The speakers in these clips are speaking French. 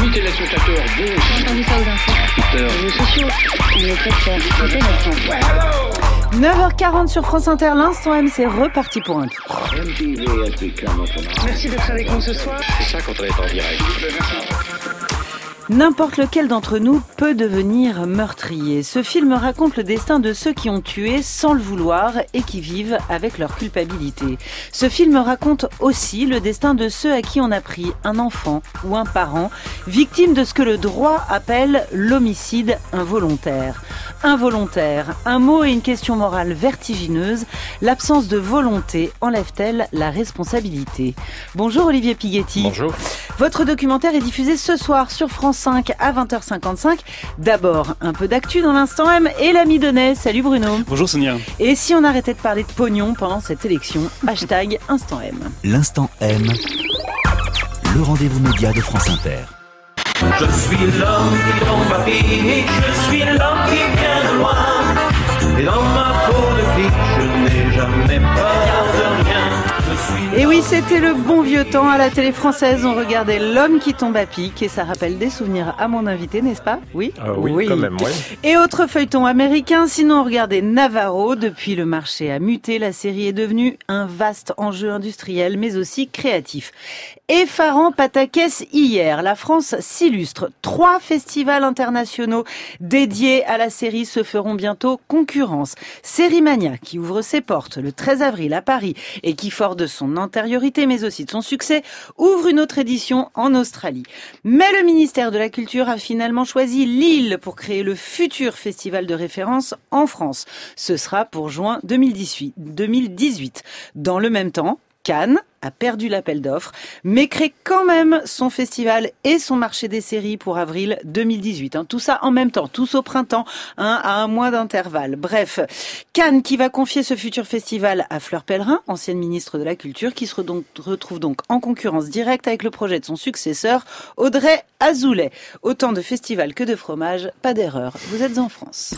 Amis téléspectateurs, J'ai entendu ça aux infos. Les réseaux sociaux, on est fait faire sauter notre temps. 9h40 sur France Inter, l'instant M, c'est reparti pour un tour. Merci d'être avec nous ce soir. c'est ça quand on est en direct. N'importe lequel d'entre nous peut devenir meurtrier. Ce film raconte le destin de ceux qui ont tué sans le vouloir et qui vivent avec leur culpabilité. Ce film raconte aussi le destin de ceux à qui on a pris un enfant ou un parent, victime de ce que le droit appelle l'homicide involontaire. Involontaire, un mot et une question morale vertigineuse. L'absence de volonté enlève-t-elle la responsabilité ? Bonjour Olivier Pighetti. Bonjour. Votre documentaire est diffusé ce soir sur France 5 à 20h55. D'abord, un peu d'actu dans l'instant M et l'ami Donnet. Salut Bruno. Bonjour Sonia. Et si on arrêtait de parler de pognon pendant cette élection, hashtag Instant M. L'instant M, le rendez-vous média de France Inter. Je suis l'homme qui tombe à pique, je suis l'homme qui vient de loin. Et dans ma peau de flic, je n'ai jamais peur de rien. Et oui, c'était le bon vieux temps. À la télé française, on regardait L'homme qui tombe à pic et ça rappelle des souvenirs à mon invité, n'est-ce pas ? Oui. Oui, quand même, oui. Et autre feuilleton américain, sinon on regardait Navarro. Depuis, le marché a muté, la série est devenue un vaste enjeu industriel, mais aussi créatif. Effarant pataquès hier, la France s'illustre. 3 festivals internationaux dédiés à la série se feront bientôt concurrence. Sérimania, qui ouvre ses portes le 13 avril à Paris et qui, fort de son antériorité mais aussi de son succès, ouvre une autre édition en Australie. Mais le ministère de la Culture a finalement choisi Lille pour créer le futur festival de référence en France. Ce sera pour juin 2018. Dans le même temps, Cannes a perdu l'appel d'offres, mais crée quand même son festival et son marché des séries pour avril 2018. Tout ça en même temps, tous au printemps, à un mois d'intervalle. Bref, Cannes qui va confier ce futur festival à Fleur Pellerin, ancienne ministre de la Culture, qui se retrouve donc en concurrence directe avec le projet de son successeur, Audrey Azoulay. Autant de festivals que de fromages, pas d'erreur, vous êtes en France.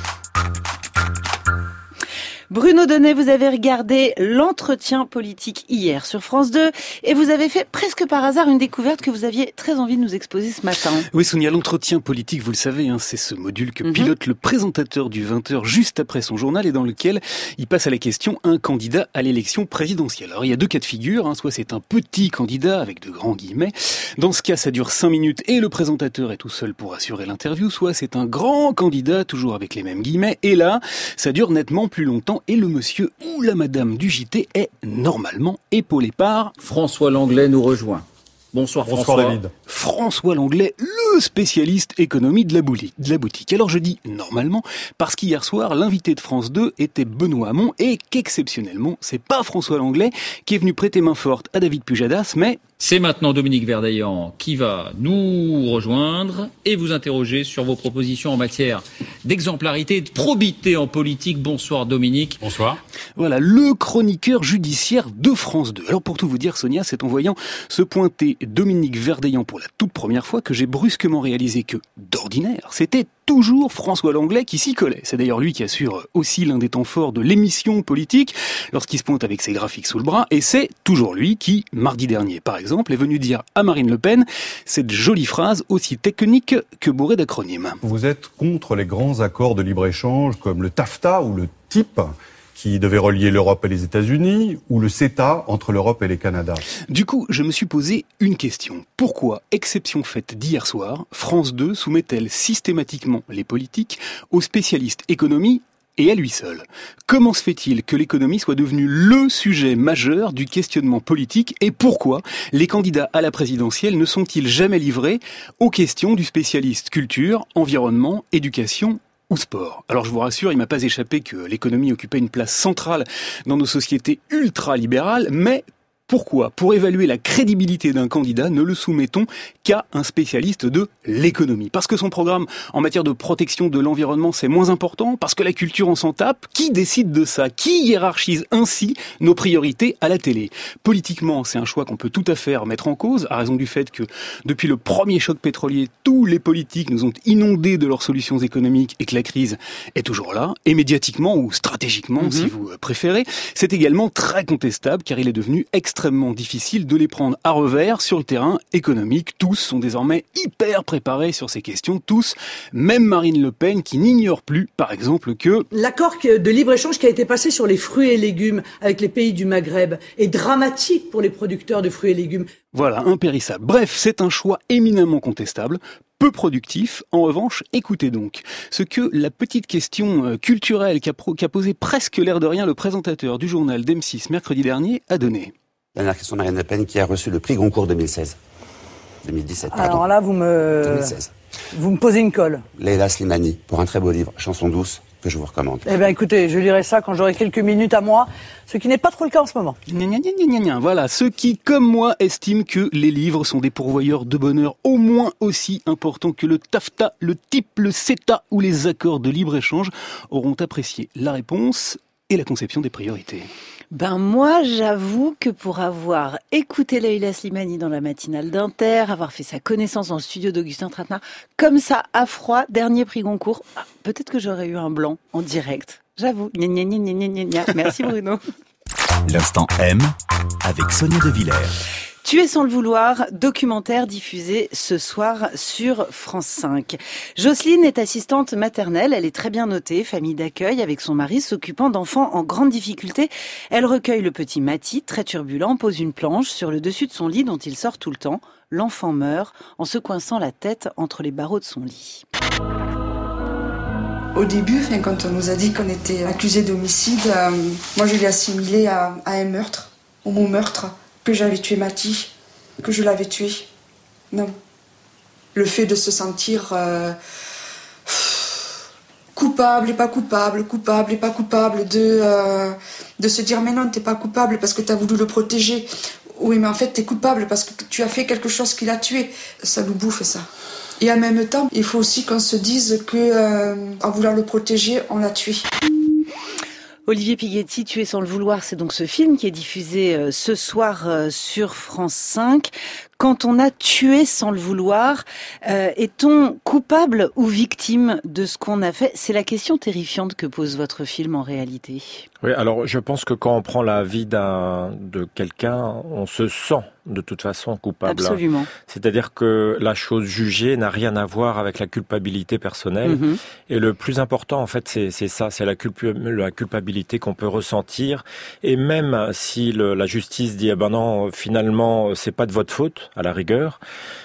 Bruno Donnet, vous avez regardé l'entretien politique hier sur France 2 et vous avez fait presque par hasard une découverte que vous aviez très envie de nous exposer ce matin. Oui Sonia, l'entretien politique, vous le savez, c'est ce module que pilote le présentateur du 20h juste après son journal et dans lequel il passe à la question un candidat à l'élection présidentielle. Alors il y a 2 cas de figure, soit c'est un petit candidat avec de grands guillemets, dans ce cas ça dure 5 minutes et le présentateur est tout seul pour assurer l'interview, soit c'est un grand candidat toujours avec les mêmes guillemets et là ça dure nettement plus longtemps. Et le monsieur ou la madame du JT est normalement épaulé par... François Langlais nous rejoint. Bonsoir François. David. François Langlais, le spécialiste économie de la boutique. Alors je dis normalement parce qu'hier soir, l'invité de France 2 était Benoît Hamon et qu'exceptionnellement, c'est pas François Langlais qui est venu prêter main forte à David Pujadas, mais... C'est maintenant Dominique Verdeillan qui va nous rejoindre et vous interroger sur vos propositions en matière d'exemplarité et de probité en politique. Bonsoir Dominique. Bonsoir. Voilà, le chroniqueur judiciaire de France 2. Alors pour tout vous dire Sonia, c'est en voyant se pointer Dominique Verdeillan pour la toute première fois que j'ai brusquement réalisé que, d'ordinaire, c'était toujours François Langlais qui s'y collait. C'est d'ailleurs lui qui assure aussi l'un des temps forts de l'émission politique lorsqu'il se pointe avec ses graphiques sous le bras et c'est toujours lui qui, mardi dernier par exemple, est venu dire à Marine Le Pen cette jolie phrase aussi technique que bourrée d'acronymes. Vous êtes contre les grands accords de libre-échange comme le TAFTA ou le TIP qui devait relier l'Europe et les États-Unis, ou le CETA entre l'Europe et les Canada. Du coup, je me suis posé une question. Pourquoi, exception faite d'hier soir, France 2 soumet-elle systématiquement les politiques aux spécialistes économie et à lui seul? Comment se fait-il que l'économie soit devenue le sujet majeur du questionnement politique et pourquoi les candidats à la présidentielle ne sont-ils jamais livrés aux questions du spécialiste culture, environnement, éducation ou sport? Alors je vous rassure, il m'a pas échappé que l'économie occupait une place centrale dans nos sociétés ultra-libérales, mais pourquoi, pour évaluer la crédibilité d'un candidat, ne le soumettons qu'à un spécialiste de l'économie? Parce que son programme en matière de protection de l'environnement, c'est moins important? Parce que la culture, on s'en tape? Qui décide de ça? Qui hiérarchise ainsi nos priorités à la télé? Politiquement, c'est un choix qu'on peut tout à fait remettre en cause, à raison du fait que, depuis le premier choc pétrolier, tous les politiques nous ont inondés de leurs solutions économiques et que la crise est toujours là. Et médiatiquement, ou stratégiquement, si vous préférez, c'est également très contestable, car il est devenu extrêmement extrêmement difficile de les prendre à revers sur le terrain économique. Tous sont désormais hyper préparés sur ces questions, tous, même Marine Le Pen qui n'ignore plus, par exemple, que l'accord de libre-échange qui a été passé sur les fruits et légumes avec les pays du Maghreb est dramatique pour les producteurs de fruits et légumes. Voilà, impérissable. Bref, c'est un choix éminemment contestable, peu productif. En revanche, écoutez donc ce que la petite question culturelle qu'a posé presque l'air de rien le présentateur du journal d'M6 mercredi dernier a donné. Dernière question, Marine Le Pen qui a reçu le prix Goncourt 2017, pardon. Alors là, 2016. Vous me posez une colle. Leila Slimani, pour un très beau livre, Chanson douce, que je vous recommande. Eh bien écoutez, je lirai ça quand j'aurai quelques minutes à moi, ce qui n'est pas trop le cas en ce moment. Voilà, ceux qui, comme moi, estiment que les livres sont des pourvoyeurs de bonheur au moins aussi importants que le TAFTA, le TIP, le CETA ou les accords de libre-échange, auront apprécié la réponse et la conception des priorités. Moi, j'avoue que pour avoir écouté Leila Slimani dans la matinale d'Inter, avoir fait sa connaissance dans le studio d'Augustin Trapenard, comme ça, à froid, dernier prix Goncourt, peut-être que j'aurais eu un blanc en direct. J'avoue. Merci Bruno. L'instant M avec Sonia De Villers. Tuer sans le vouloir, documentaire diffusé ce soir sur France 5. Jocelyne est assistante maternelle, elle est très bien notée, famille d'accueil avec son mari s'occupant d'enfants en grande difficulté. Elle recueille le petit Mati, très turbulent, pose une planche sur le dessus de son lit dont il sort tout le temps. L'enfant meurt en se coinçant la tête entre les barreaux de son lit. Au début, quand on nous a dit qu'on était accusé d'homicide, moi je l'ai assimilé à un meurtre, au mot meurtre. Que j'avais tué Mati, que je l'avais tué. Non. Le fait de se sentir coupable et pas coupable, coupable et pas coupable, de se dire mais non, t'es pas coupable parce que t'as voulu le protéger. Oui, mais en fait, t'es coupable parce que tu as fait quelque chose qui l'a tué. Ça nous bouffe, ça. Et en même temps, il faut aussi qu'on se dise que en voulant le protéger, on l'a tué. Olivier Piguetti, Tuer sans le vouloir, c'est donc ce film qui est diffusé ce soir sur France 5. Quand on a tué sans le vouloir, est-on coupable ou victime de ce qu'on a fait ? C'est la question terrifiante que pose votre film en réalité. Oui, alors je pense que quand on prend la vie de quelqu'un, on se sent de toute façon coupable. Absolument. C'est-à-dire que la chose jugée n'a rien à voir avec la culpabilité personnelle. Mm-hmm. Et le plus important, en fait, c'est ça, c'est la culpabilité qu'on peut ressentir. Et même si la justice dit, non, finalement, c'est pas de votre faute, à la rigueur,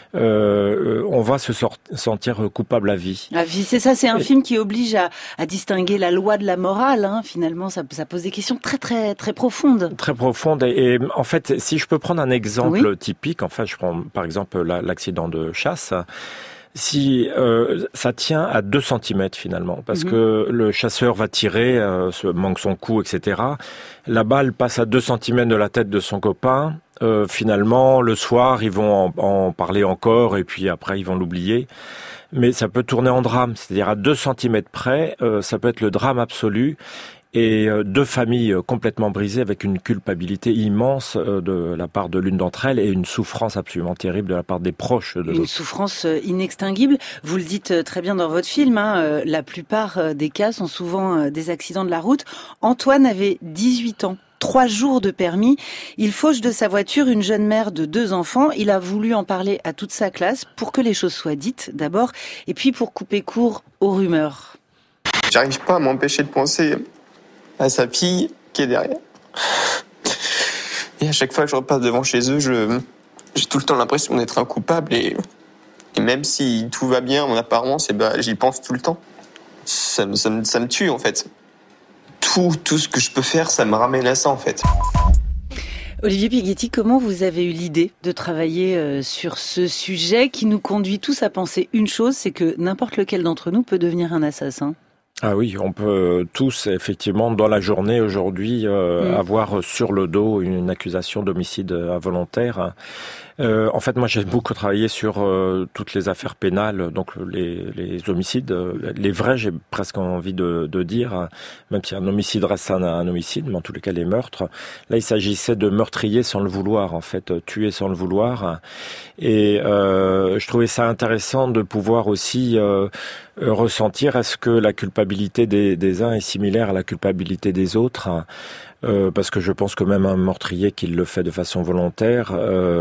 on va se sentir coupable à vie. À vie, c'est ça, c'est un film qui oblige à distinguer la loi de la morale. Finalement, ça pose des questions très très très profondes. Très profondes. Et en fait, si je peux prendre un exemple typique, enfin, je prends par exemple l'accident de chasse. Si ça tient à 2 cm finalement, parce que le chasseur va tirer, manque son coup, etc. La balle passe à 2 cm de la tête de son copain. Finalement, le soir, ils vont en parler encore, et puis après, ils vont l'oublier. Mais ça peut tourner en drame, c'est-à-dire à 2 cm près, ça peut être le drame absolu. Et 2 familles complètement brisées avec une culpabilité immense de la part de l'une d'entre elles et une souffrance absolument terrible de la part des proches de l'autre. Une souffrance inextinguible. Vous le dites très bien dans votre film, la plupart des cas sont souvent des accidents de la route. Antoine avait 18 ans. 3 jours de permis. Il fauche de sa voiture une jeune mère de 2 enfants. Il a voulu en parler à toute sa classe pour que les choses soient dites d'abord et puis pour couper court aux rumeurs. J'arrive pas à m'empêcher de penser à sa fille qui est derrière. Et à chaque fois que je repasse devant chez eux, j'ai tout le temps l'impression d'être un coupable et même si tout va bien en apparence, j'y pense tout le temps. Ça me tue en fait. Tout ce que je peux faire, ça me ramène à ça en fait. Olivier Piguetti, comment vous avez eu l'idée de travailler sur ce sujet qui nous conduit tous à penser une chose, c'est que n'importe lequel d'entre nous peut devenir un assassin ? Ah oui, on peut tous, effectivement, dans la journée aujourd'hui, avoir sur le dos une accusation d'homicide involontaire. En fait, moi, j'ai beaucoup travaillé sur toutes les affaires pénales, donc les homicides, les vrais, j'ai presque envie de dire, même si un homicide reste un homicide, mais en tous les cas, les meurtres. Là, il s'agissait de meurtrier sans le vouloir, en fait, tuer sans le vouloir. Et je trouvais ça intéressant de pouvoir aussi ressentir est-ce que la culpabilité des uns est similaire à la culpabilité des autres. parce que je pense que même un meurtrier qui le fait de façon volontaire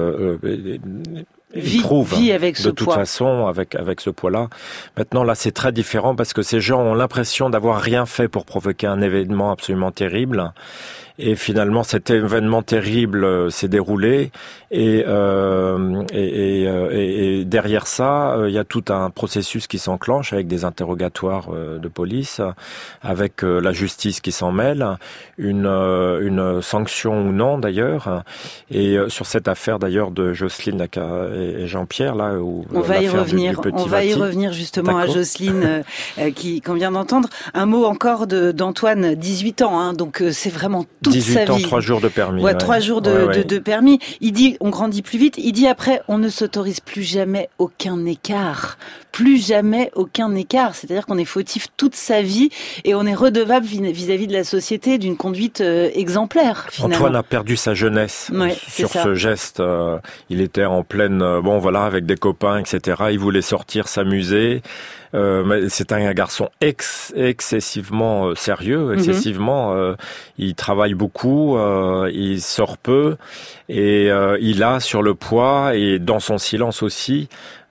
vit avec ce de toute poids. façon avec ce poids-là. Maintenant là c'est très différent parce que ces gens ont l'impression d'avoir rien fait pour provoquer un événement absolument terrible. Et finalement, cet événement terrible s'est déroulé et derrière ça, il y a tout un processus qui s'enclenche avec des interrogatoires de police, avec la justice qui s'en mêle, une sanction ou non d'ailleurs. Et sur cette affaire d'ailleurs de Jocelyne et Jean-Pierre là, où on va y revenir justement à Jocelyne qu'on vient d'entendre. Un mot encore d'Antoine, 18 ans, hein, donc c'est vraiment toute 18 sa ans, vie. 3 jours de permis. Ouais, 3 jours de permis. Il dit, on grandit plus vite. Il dit après, on ne s'autorise plus jamais aucun écart. Plus jamais aucun écart. C'est-à-dire qu'on est fautif toute sa vie et on est redevable vis-à-vis de la société d'une conduite exemplaire, finalement. Antoine a perdu sa jeunesse sur ce geste. Il était en pleine, avec des copains, etc. Il voulait sortir, s'amuser. Mais c'est un garçon excessivement sérieux, il travaille beaucoup, il sort peu et il a sur le poids et dans son silence aussi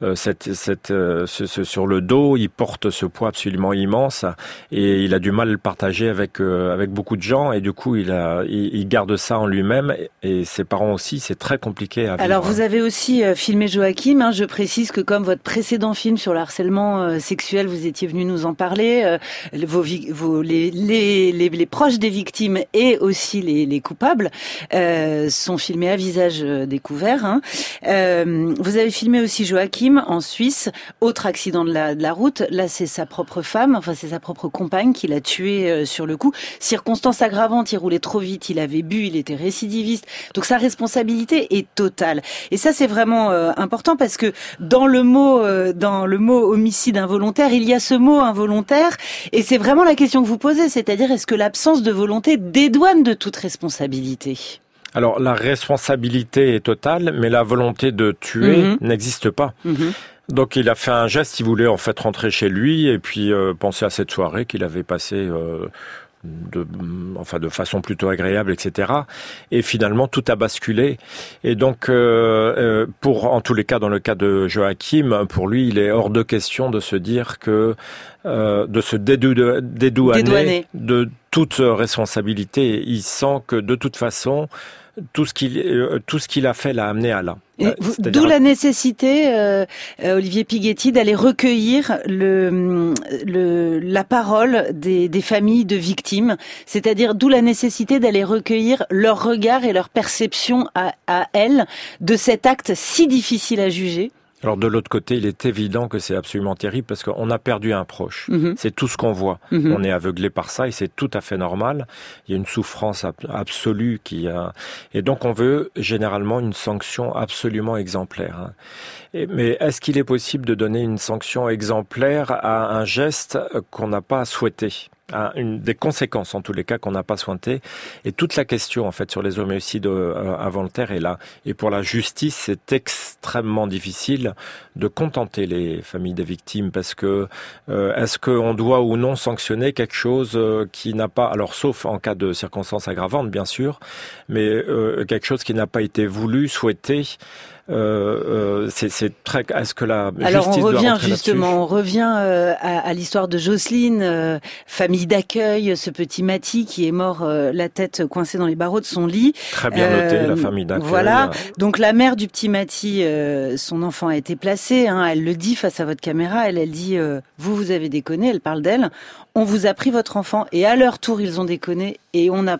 sur le dos, il porte ce poids absolument immense et il a du mal à le partager avec beaucoup de gens et du coup il garde ça en lui-même et ses parents aussi, c'est très compliqué à vivre. Alors vous avez aussi filmé Joachim, hein, je précise que comme votre précédent film sur le harcèlement sexuel, vous étiez venu nous en parler, les proches des victimes et aussi les coupables sont filmés à visage découvert. Hein. Vous avez filmé aussi Joachim en Suisse, autre accident de la route. Là, c'est sa propre femme, c'est sa propre compagne qui l'a tué sur le coup. Circonstance aggravante, il roulait trop vite, il avait bu, il était récidiviste. Donc sa responsabilité est totale. Et ça, c'est vraiment important parce que dans le mot homicide involontaire, il y a ce mot involontaire et c'est vraiment la question que vous posez, c'est-à-dire est-ce que l'absence de volonté dédouane de toute responsabilité ? Alors, la responsabilité est totale, mais la volonté de tuer n'existe pas. Donc, il a fait un geste, il voulait en fait rentrer chez lui et puis penser à cette soirée qu'il avait passée de façon plutôt agréable, etc. Et finalement, tout a basculé. Et donc, en tous les cas, dans le cas de Joachim, pour lui, il est hors de question de se dire que de se dédouaner de toute responsabilité. Il sent que de toute façon, tout ce qu'il a fait l'a amené à là. D'où la nécessité, Olivier Pighetti, d'aller recueillir la parole des familles de victimes, c'est-à-dire d'où la nécessité d'aller recueillir leur regard et leur perception à elles de cet acte si difficile à juger. Alors de l'autre côté, il est évident que c'est absolument terrible parce qu'on a perdu un proche. C'est tout ce qu'on voit. On est aveuglé par ça et c'est tout à fait normal. Il y a une souffrance absolue et donc on veut généralement une sanction absolument exemplaire. Mais est-ce qu'il est possible de donner une sanction exemplaire à un geste qu'on n'a pas souhaité ? Des conséquences en tous les cas qu'on n'a pas souhaité et toute la question en fait sur les homicides involontaires est là et pour la justice c'est extrêmement difficile de contenter les familles des victimes parce que est-ce qu'on doit ou non sanctionner quelque chose qui n'a pas, alors sauf en cas de circonstances aggravantes bien sûr, mais quelque chose qui n'a pas été voulu, souhaité. C'est très. Est-ce que la justice doit rentrer là-dessus ? On revient à l'histoire de Jocelyne, famille d'accueil, ce petit Mati qui est mort la tête coincée dans les barreaux de son lit. Très bien noté, la famille d'accueil. Voilà. Donc la mère du petit Mati, son enfant a été placé. Hein, elle le dit face à votre caméra. Elle dit vous avez déconné. Elle parle d'elle. On vous a pris votre enfant et à leur tour ils ont déconné et on a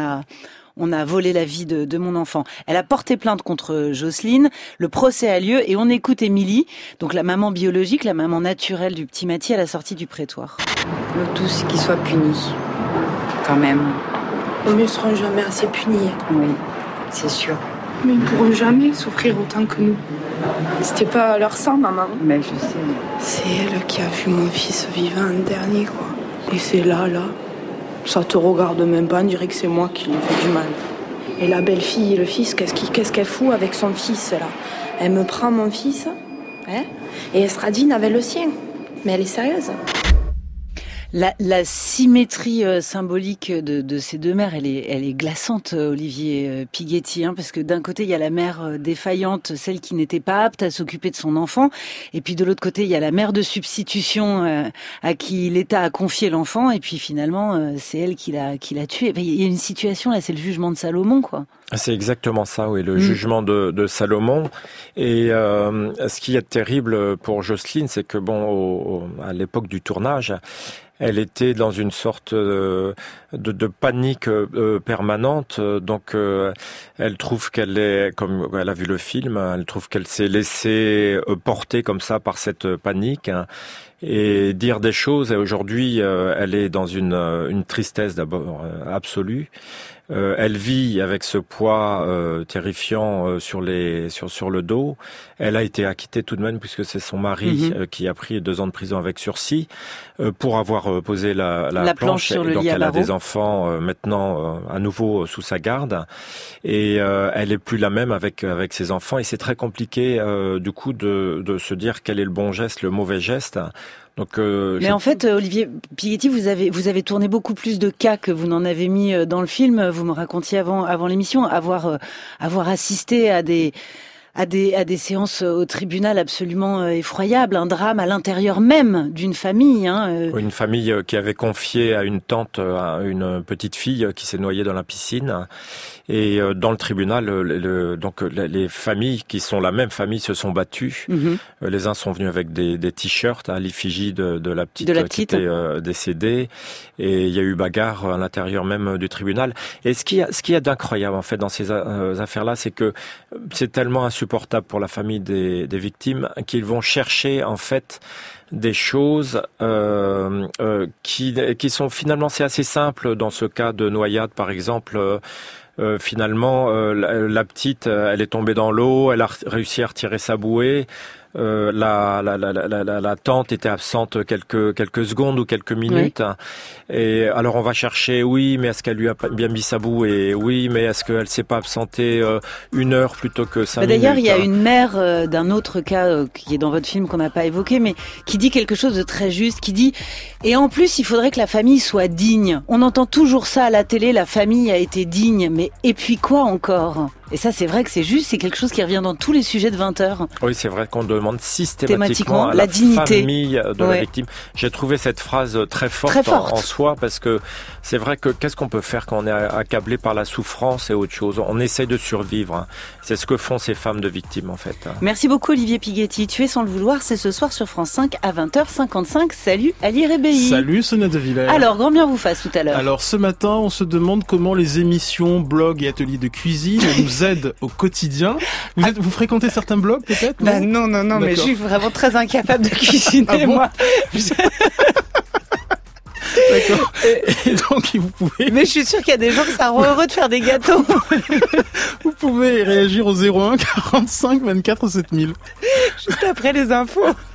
volé la vie de mon enfant. Elle a porté plainte contre Jocelyne. Le procès a lieu et on écoute Émilie, donc la maman biologique, la maman naturelle du petit Mathie à la sortie du prétoire. Le tout, c'est qu'il soit puni, quand même. Mais ils ne seront jamais assez punis. Oui, c'est sûr. Mais ils ne pourront jamais souffrir autant que nous. C'était pas leur sang, maman. Mais je sais. C'est elle qui a vu mon fils vivant en dernier, quoi. Et c'est là. Ça te regarde même pas, on dirait que c'est moi qui lui ai fait du mal. Et la belle-fille et le fils, qu'est-ce qu'elle fout avec son fils, là ? Elle me prend mon fils, et Estradine avait le sien. Mais elle est sérieuse. La symétrie symbolique de ces deux mères, elle est glaçante, Olivier Piguetti, parce que d'un côté il y a la mère défaillante, celle qui n'était pas apte à s'occuper de son enfant, et puis de l'autre côté il y a la mère de substitution à qui l'État a confié l'enfant, et puis finalement c'est elle qui l'a tué. Il y a une situation là, c'est le jugement de Salomon, quoi. C'est exactement ça, oui, le jugement de Salomon. Et ce qui est terrible pour Jocelyne, c'est que à l'époque du tournage, elle était dans une sorte de panique permanente. Donc, elle trouve qu'elle est, comme elle a vu le film, elle trouve qu'elle s'est laissée porter comme ça par cette panique. Et dire des choses. Et aujourd'hui, elle est dans une tristesse d'abord absolue. Elle vit avec ce poids terrifiant sur le dos. Elle a été acquittée tout de même puisque c'est son mari qui a pris 2 ans de prison avec sursis pour avoir posé la planche sur le lit. Donc elle a des enfants maintenant à nouveau sous sa garde et elle est plus la même avec ses enfants et c'est très compliqué du coup de se dire quel est le bon geste, le mauvais geste. Donc, mais en fait, Olivier Piguetti, vous avez tourné beaucoup plus de cas que vous n'en avez mis dans le film. Vous me racontiez avant l'émission avoir assisté à des séances au tribunal absolument effroyables, un drame à l'intérieur même d'une famille. Une famille qui avait confié à une tante une petite fille qui s'est noyée dans la piscine. Et dans le tribunal, donc les familles qui sont la même famille se sont battues. Les uns sont venus avec des t-shirts à l'effigie de la petite qui était décédée. Et il y a eu bagarre à l'intérieur même du tribunal. Et ce qu'il y a d'incroyable en fait dans ces affaires-là, c'est que c'est tellement insupportable pour la famille des victimes qu'ils vont chercher en fait des choses qui sont finalement c'est assez simple dans ce cas de noyade par exemple. Finalement, la petite, elle est tombée dans l'eau, elle a réussi à retirer sa bouée. La tante était absente quelques secondes ou quelques minutes. Oui. Et alors on va chercher, oui, mais est-ce qu'elle lui a bien mis sa bouée? Oui, mais est-ce qu'elle s'est pas absentée 1 heure plutôt que 5 minutes? D'ailleurs, il y a une mère d'un autre cas qui est dans votre film qu'on n'a pas évoqué, mais qui dit quelque chose de très juste, qui dit « Et en plus, il faudrait que la famille soit digne. On entend toujours ça à la télé, la famille a été digne, mais et puis quoi encore ?» Et ça, c'est vrai que c'est juste, c'est quelque chose qui revient dans tous les sujets de 20h. Oui, c'est vrai qu'on demande systématiquement à la dignité. Famille de la victime. J'ai trouvé cette phrase très forte. En soi, parce que c'est vrai que qu'est-ce qu'on peut faire quand on est accablé par la souffrance et autre chose? On essaye de survivre. C'est ce que font ces femmes de victimes, en fait. Merci beaucoup, Olivier Piguetti. Tuer sans le vouloir, c'est ce soir sur France 5 à 20h55. Salut, Ali Rebéi. Salut, Sonia De Villers. Alors, grand bien vous fasse tout à l'heure. Alors, ce matin, on se demande comment les émissions, blogs et ateliers de cuisine nous aident au quotidien. Vous fréquentez certains blogs, peut-être? Non, mais je suis vraiment très incapable de cuisiner, moi. D'accord. Et donc, vous pouvez... Mais je suis sûre qu'il y a des gens qui seront heureux de faire des gâteaux. Vous pouvez réagir au 01 45 24 7000. Juste après les infos.